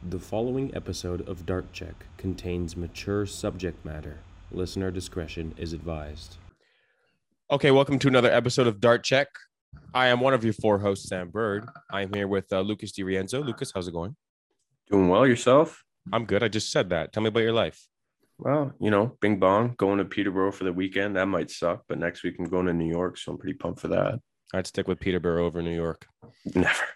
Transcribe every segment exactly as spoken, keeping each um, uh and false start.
The following episode of Dart Check contains mature subject matter. Listener discretion is advised. Okay, welcome to another episode of Dart Check. I am one of your four hosts, Sam Bird. I'm here with uh, Lucas DiRienzo. Lucas, how's it going? Doing well, yourself? I'm good. I just said that. Tell me about your life. Well, you know, bing bong, going to Peterborough for the weekend. That might suck, but next week I'm going to New York, so I'm pretty pumped for that. I'd stick with Peterborough over New York. Never.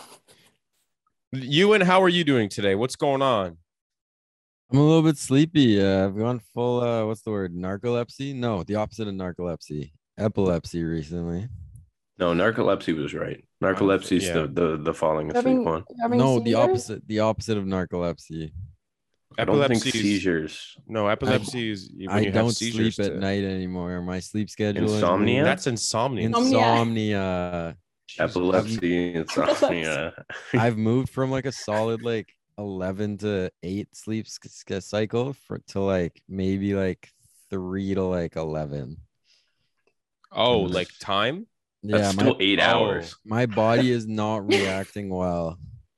You and how are you doing today? What's going on? I'm a little bit sleepy. Uh, I've gone full, uh, what's the word? Narcolepsy? No, the opposite of narcolepsy. Epilepsy recently. No, narcolepsy was right. Narcolepsy is Yeah. the, the the falling asleep Having, one. having No, the seizures? opposite. The opposite of narcolepsy. I don't think Epilepsy is- seizures. No, epilepsy is when I you have don't seizures sleep at to- night anymore. My sleep schedule is Insomnia? moved. That's insomnia. Insomnia. Insomnia. Epilepsy, insomnia. I've moved from like a solid like eleven to eight sleep sk- sk- cycle for to like maybe like three to like eleven. Oh, Nice. like time? Yeah, That's my, still eight oh. hours. my body is not reacting well.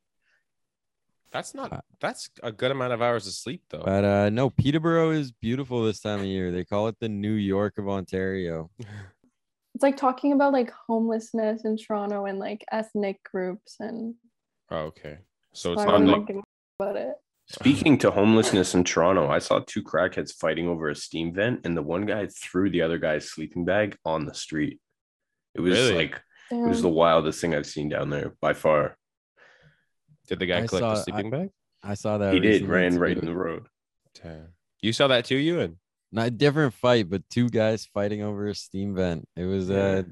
That's Uh, not. That's a good amount of hours of sleep, though. But uh no, Peterborough is beautiful this time of year. They call it the New York of Ontario. It's like talking about like homelessness in Toronto and like ethnic groups, and Oh, okay. So it's why not I'm like thinking about it. Speaking to homelessness in Toronto, I saw two crackheads fighting over a steam vent, and the one guy threw the other guy's sleeping bag on the street. It was Really? like it was Damn. the wildest thing I've seen down there by far. Did the guy I collect saw- the sleeping bag? I saw that He did, recently, ran right too. in the road. Damn. You saw that too, Ewan? Not a different fight, but two guys fighting over a steam vent. It was uh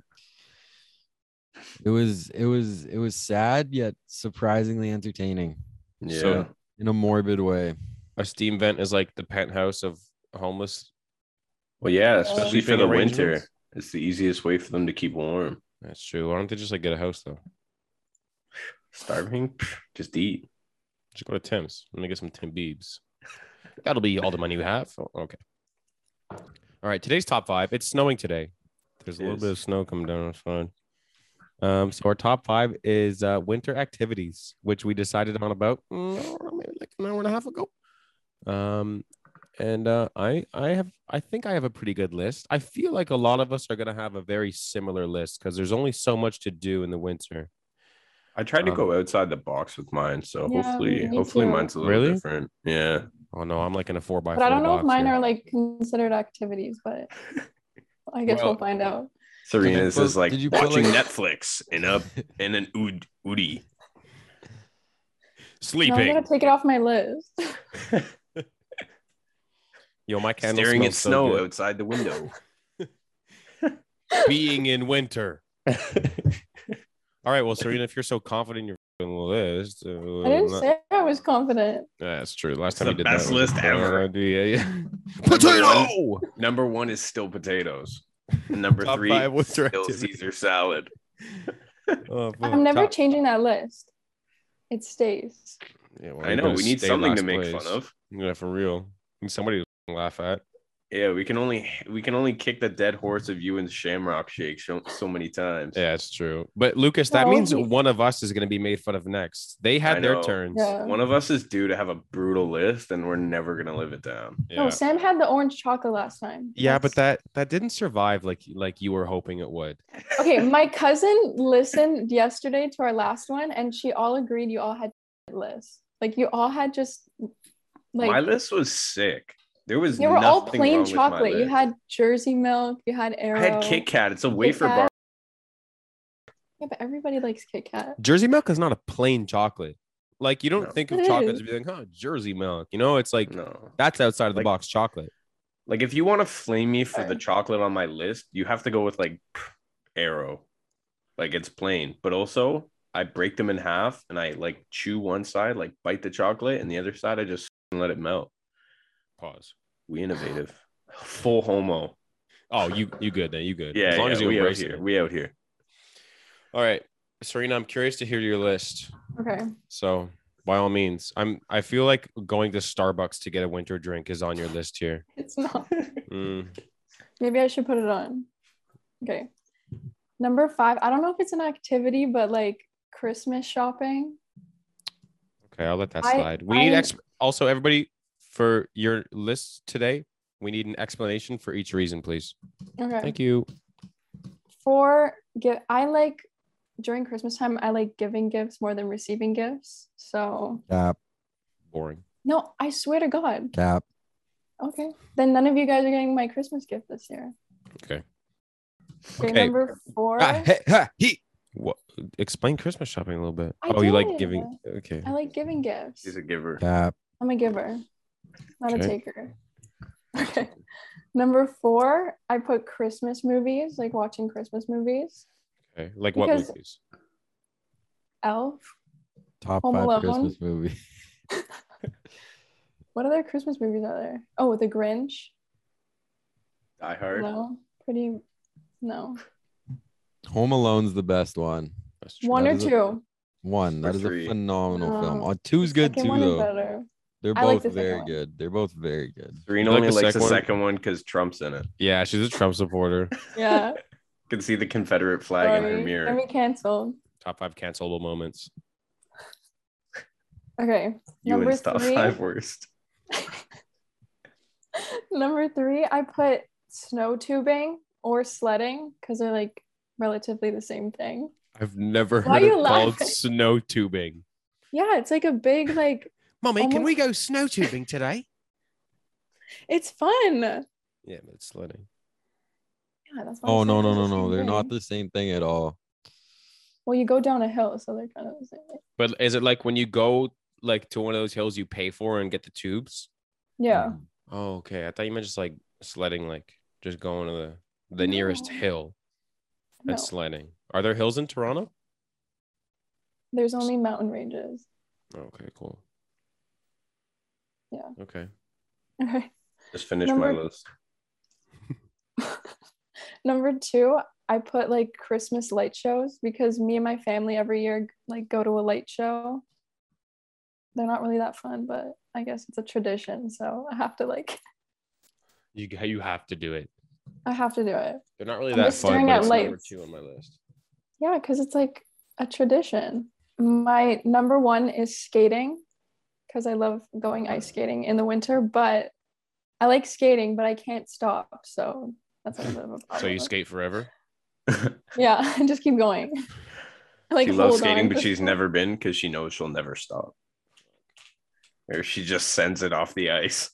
it was it was it was sad yet surprisingly entertaining Yeah. So- in a morbid way. A steam vent is like the penthouse of homeless. Well, yeah, especially for Sleeping the winter. arrangements? It's the easiest way for them to keep warm. That's true. Why don't they just like get a house though? Starving, Pff, just eat. Just go to Tim's. Let me get some Tim Biebs. That'll be all the money you have. Oh, okay. All right. Today's top five. It's snowing today. There's a little Is. bit of snow coming down. It's fine. Um, so our top five is uh, winter activities, which we decided on about mm, I don't know, maybe like an hour and a half ago. Um, and uh, I, I have, I think I have a pretty good list. I feel like a lot of us are gonna have a very similar list because there's only so much to do in the winter. I tried to Um, go outside the box with mine, so Yeah, hopefully, me hopefully too. mine's a little Really? different. Yeah. Oh no, I'm like in a four by But four. I don't know if box mine here. are like considered activities, but I guess Well- we'll find out. Serena's put- is like did you put, watching like- Netflix in a in an ood oodie. No, I'm Sleeping. gonna take it off my list. Yo, my candle Staring at smells so snow good. outside the window. Being in winter. All right, well, Serena, if you're so confident in your fucking list, uh, I didn't not- say I was confident. Yeah, that's true. Last It's time the you did best that was a list bad ever. idea, yeah. Number Potato. Number one is still potatoes. And number Top three, five winter still activity. Caesar salad. Oh, fuck. I'm never Top- changing that list. It stays. Yeah, well, I you're know gonna we need stay something to last make place. fun of. Yeah, for real. Need somebody to laugh at. Yeah, we can only we can only kick the dead horse of you and Shamrock Shake so, so many times. Yeah, it's true. But Lucas, that No, means he- one of us is going to be made fun of next. They I had their know. turns. Yeah. One of us is due to have a brutal list, and we're never gonna live it down. Yeah. No, Sam had the orange chocolate last time. Yeah, but That's- that that didn't survive like like you were hoping it would. Okay, my cousin listened yesterday to our last one, and she all agreed you all had lists. Like you all had just like my list was sick. There was they were all nothing plain wrong with my chocolate. You list. had Jersey milk. You had Arrow. I had Kit Kat. It's a wafer Kat. bar. Yeah, but everybody likes Kit Kat. Jersey milk is not a plain chocolate. Like you don't No. think of It chocolate is. as being, huh, Jersey milk. You know, it's like No. that's outside of the Like- box chocolate. Like if you want to flame me for the Okay. chocolate on my list, you have to go with like Arrow. Like it's plain, but also I break them in half and I like chew one side, like bite the chocolate, and the other side I just let it melt. Pause. We innovative. Full homo. Oh, you you good then? You good? Yeah, as long yeah, as you we out embrace here. it. We out here. All right, Serena, I'm curious to hear your list. Okay. So by all means, I'm. I feel like going to Starbucks to get a winter drink is on your list here. It's not. Mm. Maybe I should put it on. Okay. Number five. I don't know if it's an activity, but like Christmas shopping. Okay, I'll let that I- slide. We need I- ex- also everybody for your list today. We need an explanation for each reason, please. Okay. Thank you. For give, I like during Christmas time. I like giving gifts more than receiving gifts. So Cap, Boring. no, I swear to God. cap. Okay, then none of you guys are getting my Christmas gift this year. Okay. Okay, Okay. number four. Ah, hey, ha, he. What? Explain Christmas shopping a little bit. I oh, you like did. giving? Okay. I like giving gifts. He's a giver. Cap. I'm a giver, not Okay. a taker. Okay. Number four, I put Christmas movies, like watching Christmas movies. Okay. Like what Because- movies? Elf. Top Home five Alone. Christmas movie. What other Christmas movies are there? Oh, The Grinch. Die Hard. No, pretty. No, Home Alone's the best one. That's true. one That or is a- two. One. That Or is three. a phenomenal film. No, Uh, two's The good second too, one is though. better. They're I like both the second very one. good. They're both very good. Serena You like only the likes second the one? second one because Trump's in it. Yeah, she's a Trump supporter. Yeah. You can see the Confederate flag in her Sorry. mirror. Get me canceled. Top five cancelable moments. Okay. You number and top three. five worst. Number three, I put snow tubing or sledding because they're like relatively the same thing. I've never Why heard you it called laughing? snow tubing. Yeah, it's like a big like Mommy, can Almost- we go snow tubing today? it's fun. Yeah, Yeah, but it's sledding. that's why I Oh said no it's no the no no! same They're not thing. the same thing at all. Well, you go down a hill, so they're kind of the same thing. But is it like when you go like to one of those hills you pay for and get the tubes? Yeah. Oh, okay. I thought you meant just like sledding, like just going to the the nearest No. hill and No, sledding. Are there hills in Toronto? there's only mountain ranges. Okay, cool. Yeah. Okay. Okay. Just finished my Number- list. Number two, I put like Christmas light shows because me and my family every year like go to a light show. They're not really that fun, but I guess it's a tradition, so I have to like You you have to do it. I have to do it. They're not really I'm that just fun, staring but at it's number lights. two on my list. Yeah, because it's like a tradition. My number one is skating because I love going ice skating in the winter, but I like skating, but I can't stop. So that's a bit of a problem. So you skate forever? Yeah, I just keep going. I, like she loves hold skating, on but to she's stuff. never been because she knows she'll never stop. Or she just sends it off the ice.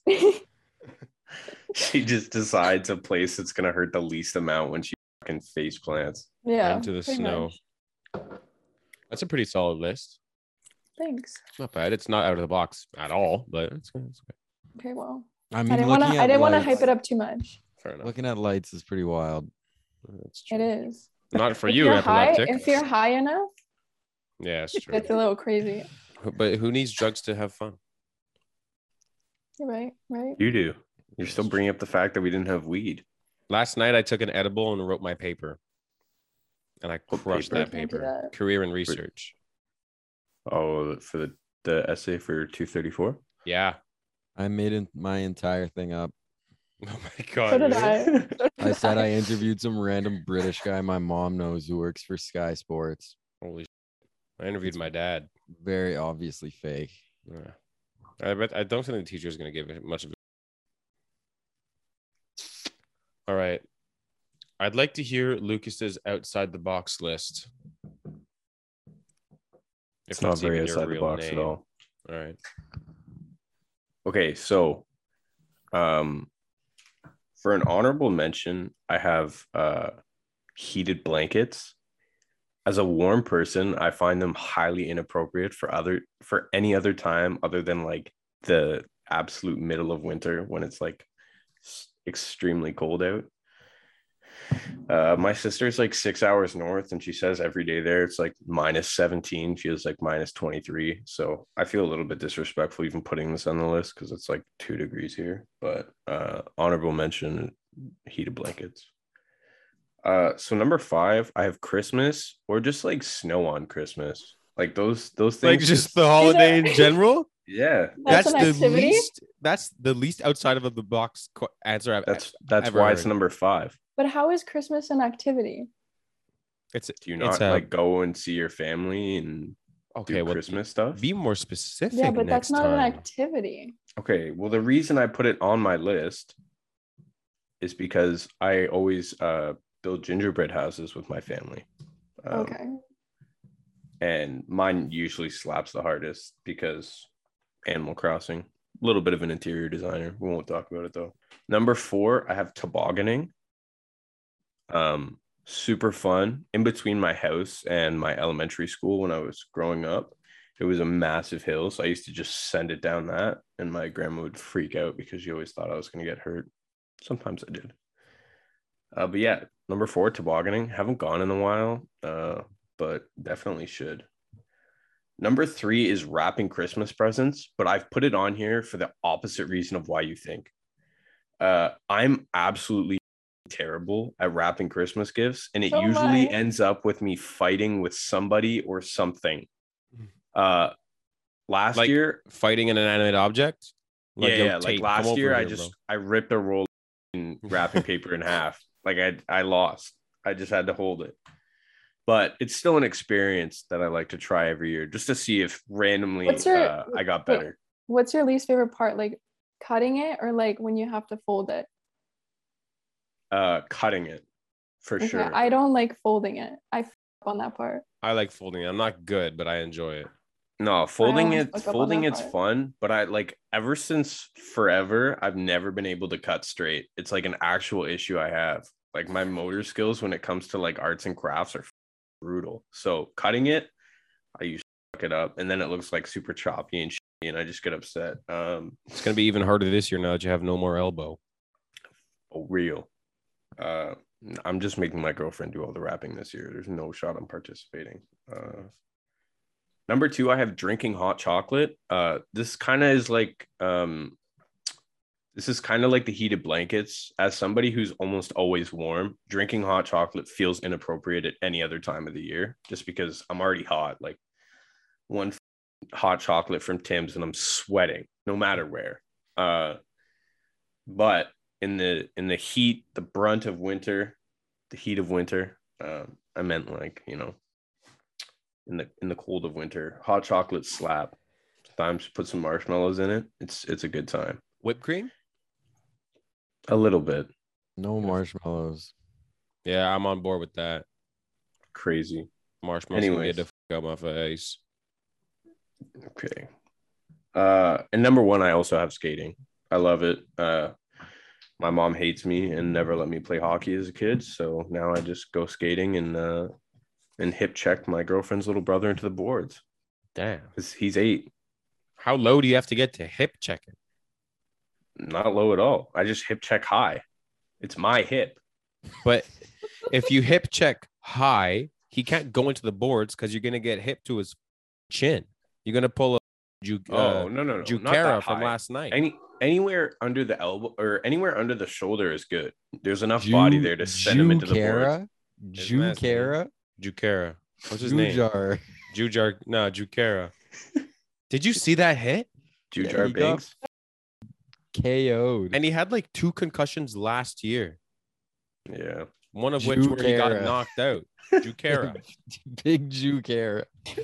She just decides a place that's gonna hurt the least amount when she fucking face plants. Yeah. into the pretty snow. much. That's a pretty solid list. Thanks. Not bad. It's not out of the box at all, but it's, it's okay. Okay, well, I I mean, didn't want to. looking I at didn't want to lights, hype it up too much. Fair enough. looking at lights is pretty wild. That's true. It is. Not for If you, you're high, epileptic. if you're high enough, Yeah, it's true. it's a little crazy. But who needs drugs to have fun? You're right. Right. You do. You're still bringing up the fact that we didn't have weed. Last night I took an edible and wrote my paper. And I What crushed paper? that Can't do paper. that. Career and research. Oh, for the, the essay for two thirty-four? Yeah. I made it, my entire thing up. Oh my god. So did really? I. So I did said I interviewed some random British guy my mom knows who works for Sky Sports. Holy shit. I interviewed my dad. Very obviously fake. Yeah. I bet I don't think the teacher is gonna give it much of it. All right. I'd like to hear Lucas's outside the box list. It's not very even your outside the real box name. at all. All right. Okay, so um for an honorable mention, I have uh heated blankets. As a warm person, I find them highly inappropriate for other for any other time other than like the absolute middle of winter when it's like s- extremely cold out. Uh, my sister's like six hours north, and she says every day there it's like minus seventeen, feels like minus twenty-three. So I feel a little bit disrespectful even putting this on the list because it's like two degrees here. But uh, honorable mention, heated blankets. Uh, so number five, I have Christmas or just like snow on Christmas, like those those things. Like just the holiday in general. yeah, That's an the activity? least. That's the least outside of the box qu- answer I've. that's that's ever why it's heard. number five. But how is Christmas an activity? It's Do you it's not a- like go and see your family and Okay, do well, Christmas stuff. be more specific. Yeah, but that's next not time. an activity. Okay, well, the reason I put it on my list is because I always uh, build gingerbread houses with my family. Um, Okay. And mine usually slaps the hardest because Animal Crossing. A little bit of an interior designer. We won't talk about it though. Number four, I have tobogganing. Um, super fun. In between my house and my elementary school when I was growing up, it was a massive hill. So I used to just send it down that, and my grandma would freak out because she always thought I was going to get hurt. Sometimes I did. Uh, but yeah, number four, tobogganing. Haven't gone in a while, uh, but definitely should. Number three is wrapping Christmas presents, but I've put it on here for the opposite reason of why you think. Uh, I'm absolutely terrible at wrapping Christmas gifts, and it So am usually I. ends up with me fighting with somebody or something. Uh, last Like year, fighting an inanimate object. yeah, yo, yeah, like Tate, come last over year, I here, just bro. I ripped a roll in wrapping paper in half. Like I I lost. I just had to hold it. But it's still an experience that I like to try every year just to see if randomly What's your- uh, I got wait, better. What's your least favorite part? Like cutting it or like when you have to fold it? Uh, cutting it for Okay, sure. I don't like folding it. I f- up on that part. I like folding. I'm not good, but I enjoy it. No, folding always it, fuck up on folding that it's part. fun, but I like ever since forever, I've never been able to cut straight. It's like an actual issue I have. Like my motor skills when it comes to like arts and crafts are brutal. So cutting it, I usually fuck it up, and then it looks like super choppy and shitty, and I just get upset. Um, It's gonna be even harder this year now that you have no more elbow. oh, real. Uh, I'm just making my girlfriend do all the wrapping this year. There's no shot I'm participating. Uh, number two, I have drinking hot chocolate. Uh, this kind of is like um, this is kind of like the heated blankets. As somebody who's almost always warm, drinking hot chocolate feels inappropriate at any other time of the year, just because I'm already hot. Like one hot chocolate from Tim's and I'm sweating no matter where. Uh, but in the in the heat, the brunt of winter, the heat of winter, uh, I meant like, you know, in the in the cold of winter, hot chocolate slap. Sometimes put some marshmallows in it. It's it's a good time. Whipped cream? A little bit. No marshmallows. Yeah, I'm on board with that. Crazy. Marshmallows can Anyways. get the fuck out my face. Okay. Uh, and number one, I also have skating. I love it. Uh, my mom hates me and never let me play hockey as a kid, so now I just go skating and uh, and hip check my girlfriend's little brother into the boards Damn. because he's eight. How low do you have to get to hip check it? Not low at all. I just hip check high. It's my hip. But if you hip check high, he can't go into the boards because you're gonna get hip to his chin. You're gonna pull a Ju- Oh uh, no no no! Not Jukera that from high. last night. Any anywhere under the elbow or anywhere under the shoulder is good. There's enough body there to send him into the boards. Jukera? Jukera. What's his name? Jujar. Jujar. No, Jukera. Did you see that hit? Jujar Yeah, he got- Banks. K O'd. And he had like two concussions last year. Yeah. One of which where he got Jukera. knocked out. Jukera. Big Jukera.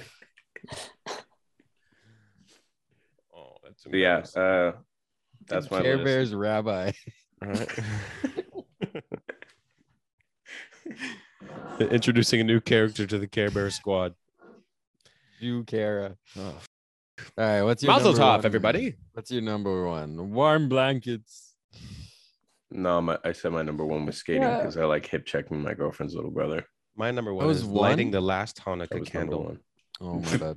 Oh, that's But yeah. embarrassing. Uh, that's my Care list. Bears rabbi. All right. Introducing a new character to the Care Bear squad. Jukera. Oh. All right, what's your Mazel number tov, one? everybody. What's your number one? Warm blankets. No, my, I said my number one was skating Yeah. because I like hip checking my girlfriend's little brother. My number one was is lighting one? the last That Hanukkah was number candle. one. Oh my bad.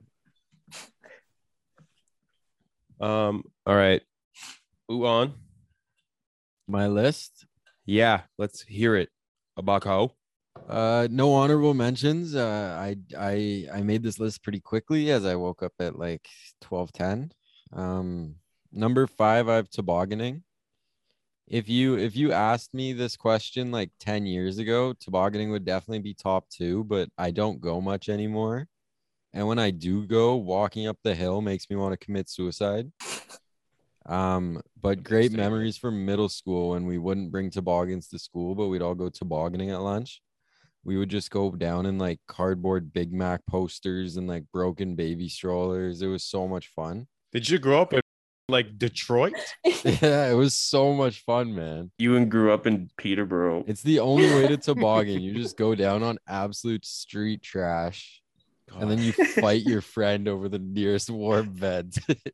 Um. All right. Who on? My list. Yeah. Let's hear it. Abako. Uh, no honorable mentions. Uh, I I I made this list pretty quickly as I woke up at like twelve ten. Um, number five, I have tobogganing. If you if you asked me this question like ten years ago, tobogganing would definitely be top two, but I don't go much anymore. And when I do go, walking up the hill makes me want to commit suicide. Um, but great statement. memories from middle school when we wouldn't bring toboggans to school, but we'd all go tobogganing at lunch. we would just go down in like cardboard Big Mac posters and like broken baby strollers. It was so much fun. Did you grow up in like Detroit? Yeah, it was so much fun, man. Ewan grew up in Peterborough. It's the only way to toboggan. You just go down on absolute street trash, and then you fight your friend over the nearest warm bed.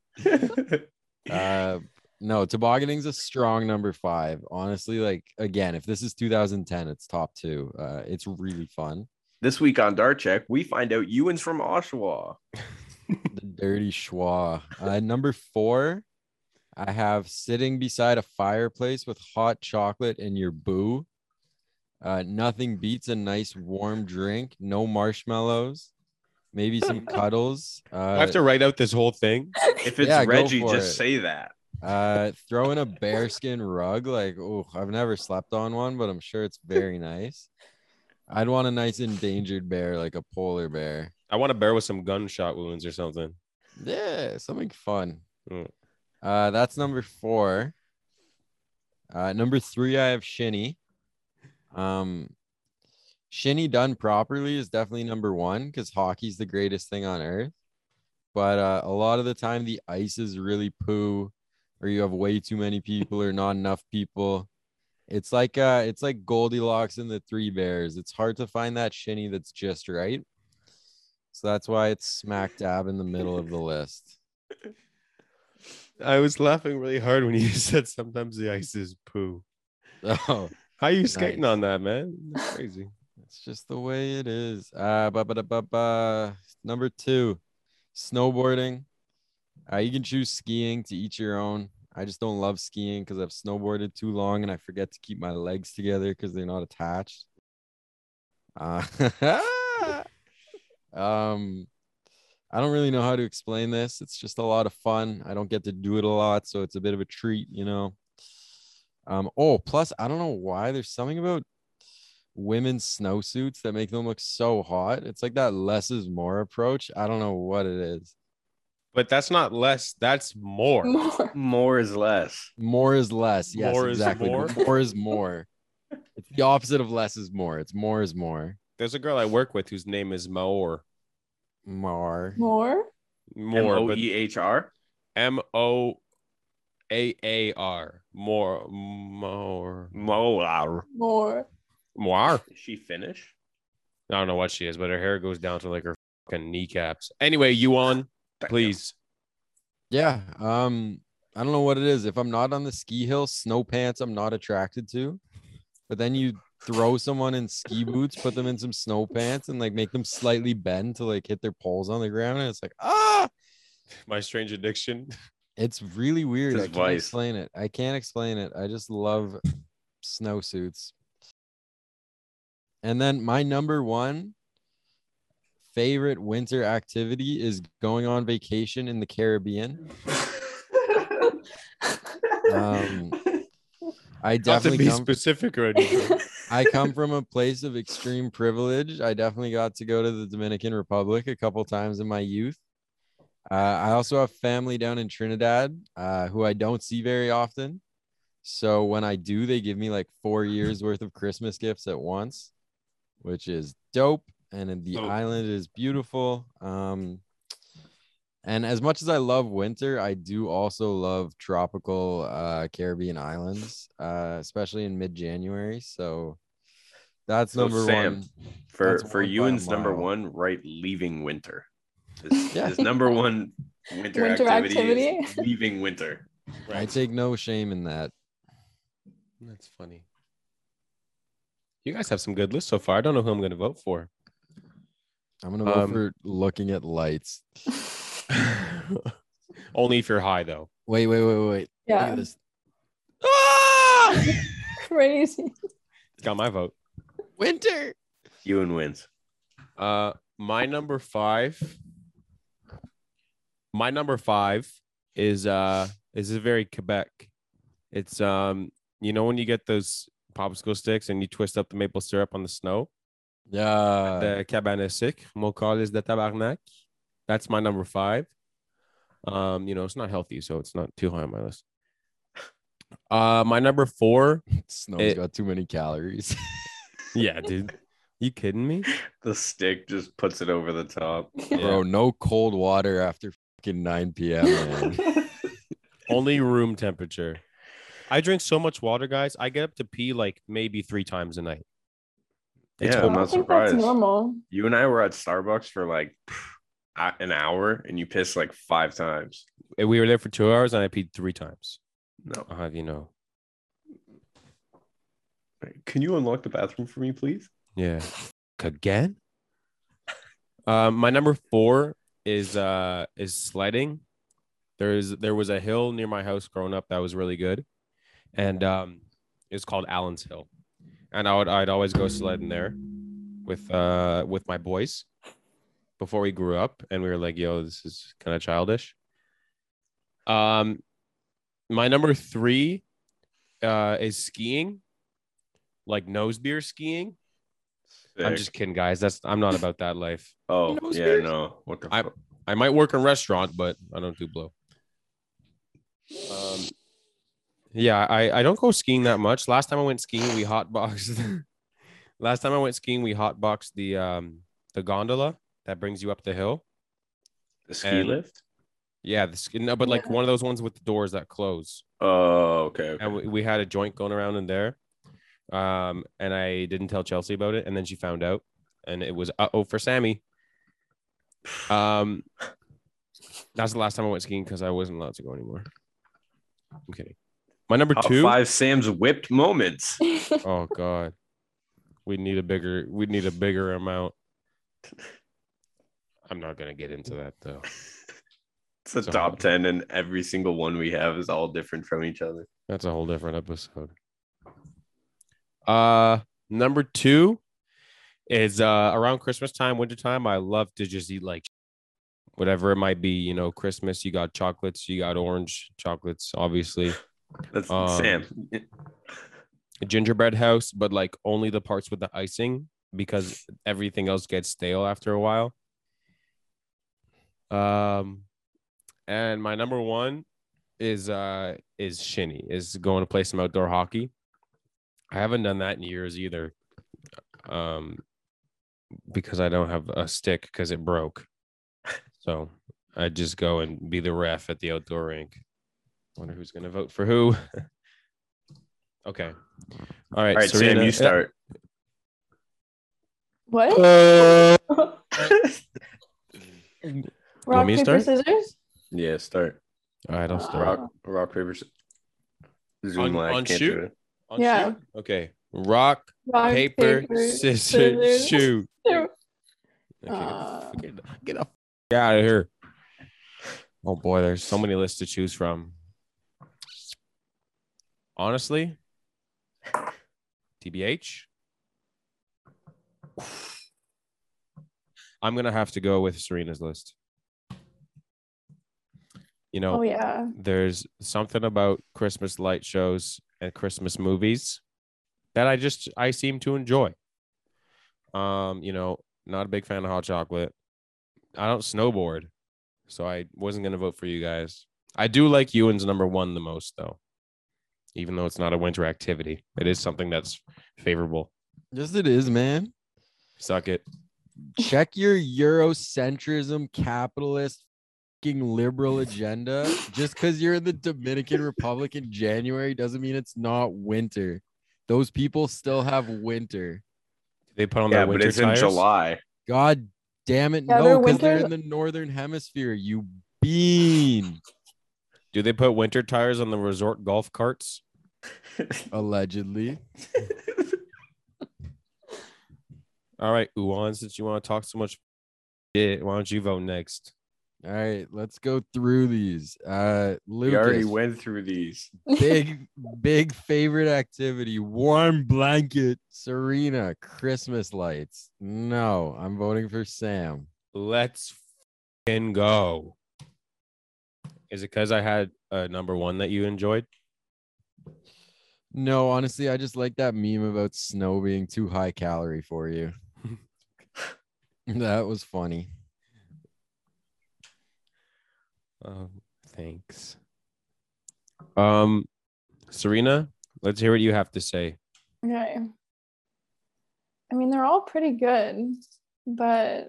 uh, no, tobogganing's a strong number five. Honestly, like again, if this is two thousand ten, it's top two. Uh, it's really fun. This week on Dart Check, we find out Ewan's from Oshawa. The dirty schwa. Uh, number four, I have sitting beside a fireplace with hot chocolate and your boo. Uh, nothing beats a nice warm drink. No marshmallows. Maybe some cuddles. Uh, I have to write out this whole thing. If it's Yeah, go Reggie, for just it. say that. Uh, throw in a bearskin rug. Like, oh, I've never slept on one, but I'm sure it's very nice. I'd want a nice endangered bear, like a polar bear. I want a bear with some gunshot wounds or something. Yeah, something fun. Mm. Uh, that's number four. Uh, number three, I have shinny. Um, shinny done properly is definitely number one because hockey's the greatest thing on earth. But uh, a lot of the time, the ice is really poo, or you have way too many people, or not enough people. It's like uh, it's like Goldilocks and the Three Bears. It's hard to find that shinny that's just right. So that's why it's smack dab in the middle of the list. I was laughing really hard when you said sometimes the ice is poo. Oh, How you skating Nice. on that, man? That's crazy. it's just the way it is. Uh, ba ba da ba ba. Number two, snowboarding. Uh, you can choose skiing, to each your own. I just don't love skiing because I've snowboarded too long and I forget to keep my legs together because they're not attached. Uh, um, I don't really know how to explain this. It's just a lot of fun. I don't get to do it a lot, so it's a bit of a treat, you know. Um, oh, plus I don't know why there's something about women's snowsuits that make them look so hot. It's like that less is more approach. I don't know what it is. But that's not less. That's more. More. More is less. More is less. Yes, More is exactly. more? More is more. It's the opposite of less is more. It's more is more. There's a girl I work with whose name is Maor. More. More. M More, O but E H R. M O A A R. More. More. Molar. More. More. Is she Finnish? I don't know what she is, but her hair goes down to like her fucking kneecaps. Anyway, you on, please. Yeah. Um, I don't know what it is. If I'm not on the ski hill, snow pants I'm not attracted to. But then you throw someone in ski boots, put them in some snow pants, and like make them slightly bend to like hit their poles on the ground. And it's like, ah, My strange addiction. it's really weird. It's I his can't vice. explain it. I can't explain it. I just love snowsuits. And then my number one favorite winter activity is going on vacation in the Caribbean. Um, I Not to definitely be come, specific or anything. I come from a place of extreme privilege. I definitely got to go to the Dominican Republic a couple times in my youth. Uh, I also have family down in Trinidad, uh, who I don't see very often. So when I do, they give me like four years worth of Christmas gifts at once, which is dope. And then the Dope. island is beautiful. Um, and as much as I love winter, I do also love tropical uh, Caribbean islands, uh, especially in mid-January. So that's So number Sam, one. for That's for one by a Ewan's number mile. one, right? Leaving winter. His, Yeah. his number one winter, Winter activity, is activity? leaving winter. I take no shame in that. That's funny. You guys have some good lists so far. I don't know who I'm going to vote for. I'm gonna vote Um, for looking at lights. Only if you're high, though. Wait, wait, wait, wait. Look Yeah. at this. Crazy. Got my vote. Winter. Ewan wins. Uh, my number five. My number five is uh is a very Quebec. It's um you know when you get those popsicle sticks and you twist up the maple syrup on the snow. Yeah. The cabane à sucre, mon calice de tabarnak. That's my number five. Um, you know, it's not healthy, so it's not too high on my list. Uh, my number four. Snow's it- got too many calories. Yeah, dude. You kidding me? The stick just puts it over the top. Yeah. Bro, no cold water after fucking nine p.m., man. Only room temperature. I drink so much water, guys. I get up to pee like maybe three times a night. It's Yeah, whole- I'm I not think that's surprised. normal. You and I were at Starbucks for like an hour, and you pissed like five times. we were there for two hours and I peed three times. No. I'll have you know. Can you unlock the bathroom for me, please? Yeah. Again? Um, my number four is uh is sledding. There's there was a hill near my house growing up that was really good. And um it's called Allen's Hill. And I would I'd always go sledding there with uh with my boys before we grew up, and we were like, yo, this is kind of childish. Um my number three uh is skiing, like nose beer skiing. I'm Sick. just kidding, guys. That's I'm not about that life. Oh, Nose yeah, beers? no. What the I- fuck? I might work in a restaurant, but I don't do blow. Um, yeah, I, I don't go skiing that much. Last time I went skiing, we hotboxed. Last time I went skiing, we hotboxed the um the gondola that brings you up the hill. The ski and- lift? Yeah, the ski, no, but like Yeah. one of those ones with the doors that close. Oh, okay. okay. And we, we had a joint going around in there. Um, and I didn't tell Chelsea about it, and then she found out, and it was uh oh for Sammy. Um, that's the last time I went skiing because I wasn't allowed to go anymore. I'm kidding. My number Top two. five Sam's whipped moments. Oh God, we need a bigger. We need a bigger amount. I'm not gonna get into that though. It's a It's a top whole- ten, and every single one we have is all different from each other. That's a whole different episode. Uh, number two is uh around Christmas time, winter time. I love to just eat like whatever it might be. You know, Christmas. You got chocolates. You got orange chocolates, obviously. That's Um, Sam. A gingerbread house, but like only the parts with the icing because everything else gets stale after a while. Um, and my number one is uh is shinny, is going to play some outdoor hockey. I haven't done that in years either. Um, because I don't have a stick because it broke. So I just go and be the ref at the outdoor rink. Wonder who's gonna vote for who. Okay. All right. All right, Serena, Sam, you start. What? Uh, Rock, me to paper, start? scissors? Yeah, start. all right, I'll start. Rock, rock, paper, scissors. Zoom On- lag. on Can't shoot? do it. On Yeah. shoot? Okay. Rock, Rock, paper, scissors, shoot. shoot. Okay, Uh, get, the- get the f- out of here. Oh boy, there's so many lists to choose from. Honestly, T B H. I'm gonna have to go with Serena's list. You know, oh yeah. there's something about Christmas light shows and Christmas movies that I just I seem to enjoy. Um, you know, not a big fan of hot chocolate. I don't snowboard, so I wasn't gonna vote for you guys. I do like Ewan's number one the most, though, even though it's not a winter activity. It is something that's favorable. Yes, it is, man. Suck it. Check your Eurocentrism, capitalist, fucking liberal agenda. Just because you're in the Dominican Republic in January doesn't mean it's not winter. Those people still have winter. They put on Yeah, their but winter it's tires. in July. God damn it. Yeah, no, their because they're winter- in the northern hemisphere. You bean. Do they put winter tires on the resort golf carts? Allegedly. All right, Uwan, since you want to talk so much shit, why don't you vote next? All right, let's go through these. Uh We already Lucas, went through these. big, big favorite activity. Warm blanket. Serena, Christmas lights. No, I'm voting for Sam. Let's fucking go. Is it because I had a number one that you enjoyed? No, honestly, I just like that meme about snow being too high calorie for you. That was funny. Um, thanks. Um, Serena, let's hear what you have to say. Okay. I mean, they're all pretty good, but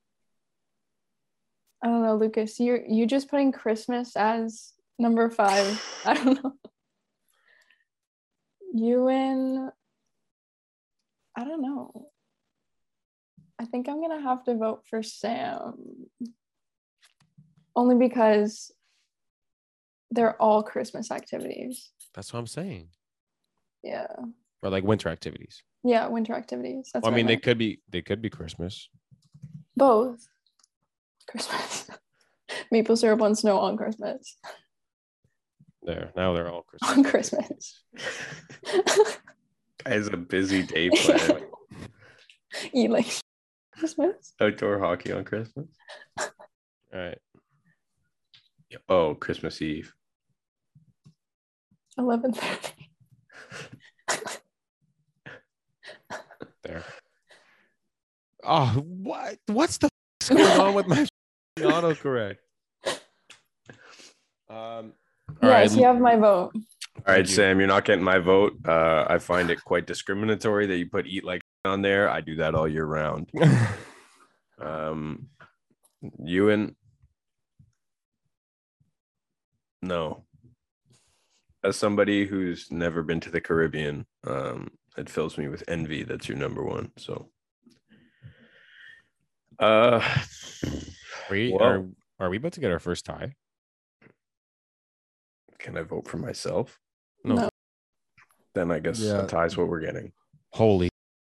I don't know, Lucas. You you just putting Christmas as number five. I don't know. Ewan, I don't know. I think I'm gonna have to vote for Sam. Only because they're all Christmas activities. That's what I'm saying. Yeah. Or like winter activities. Yeah, winter activities. That's Well, I what mean, they meant. could be they could be Christmas. Both. Christmas. Maple syrup on snow on Christmas. There. Now they're all Christmas. On Christmas. Guy's a busy day plan. Eat like Christmas. Outdoor hockey on Christmas. All right. Oh, Christmas Eve. eleven thirty. There. Oh, what? What's the f- going on with my autocorrect? Um. All right. Yes, you have my vote. All right, Thank you. Sam, you're not getting my vote. Uh, I find it quite discriminatory that you put eat like on there. I do that all year round. Um, Ewan, no. As somebody who's never been to the Caribbean, um, it fills me with envy. That's your number one. So, uh, Are we, well, are, are we about to get our first tie? can I vote for myself? No. No. Then I guess Yeah. a tie is what we're getting. Holy.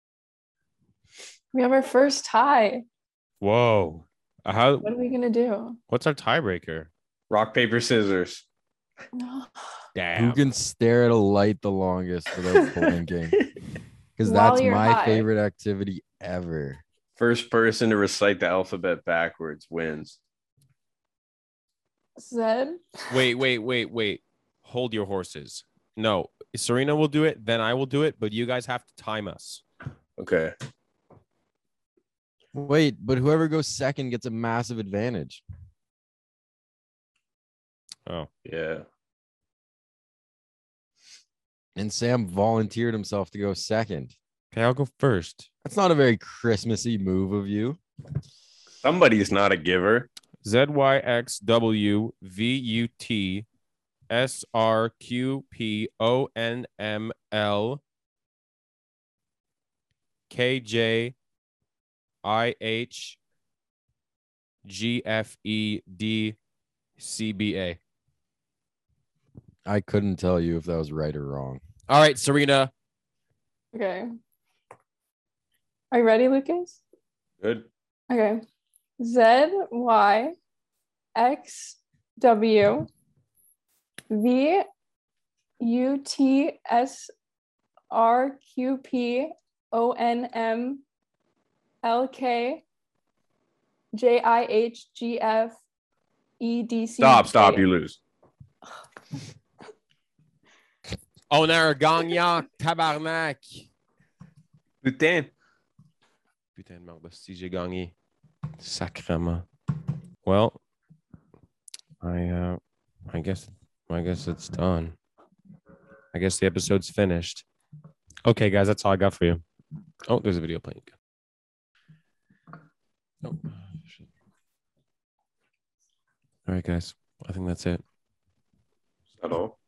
We have our first tie. Whoa. Uh, How? What are we gonna do? What's our tiebreaker? Rock, paper, scissors. Damn. Who can stare at a light the longest without blinking? Because While that's you're my high. favorite activity ever. First person to recite the alphabet backwards wins. Zed? Wait, wait, wait, wait. Hold your horses. No, Serena will do it, then I will do it, but you guys have to time us. Okay. Wait, but whoever goes second gets a massive advantage. Oh, Yeah. And Sam volunteered himself to go second. okay, I'll go first. That's not a very Christmassy move of you. Somebody's not a giver. Z Y X W V U T S R Q P O N M L K J I H G F E D C B A. I couldn't tell you if that was right or wrong. All right, Serena. Okay. Are you ready, Lucas? Good. Okay. Z Y X W V U T S R Q P O N M L K J I H G F E D C. Stop, stop. You lose. On a un gagnant, tabarnak. Putain. Putain de merde, si j'ai gagné. Sacrement. Well, I uh I guess I guess it's done. I guess the episode's finished. Okay, guys, that's all I got for you. Oh, there's a video playing. Oh, shit. All right, guys. I think that's it. Is that all?